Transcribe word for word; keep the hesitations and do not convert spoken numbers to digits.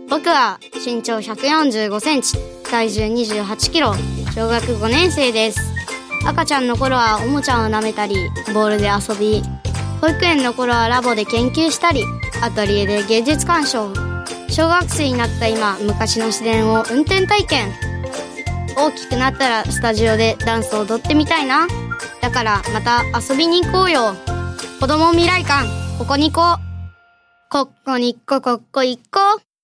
僕は身長ひゃくよんじゅうごセンチ、体重にじゅうはちキロ、小学ごねん生です。赤ちゃんの頃はおもちゃを舐めたり、ボールで遊び、保育園の頃はラボで研究したり、アトリエで芸術鑑賞。小学生になった今、昔の自然を運転体験。大きくなったらスタジオでダンスを踊ってみたいな。だからまた遊びに行こうよ。子供未来館、ここに行こう。ここにこここ行こう。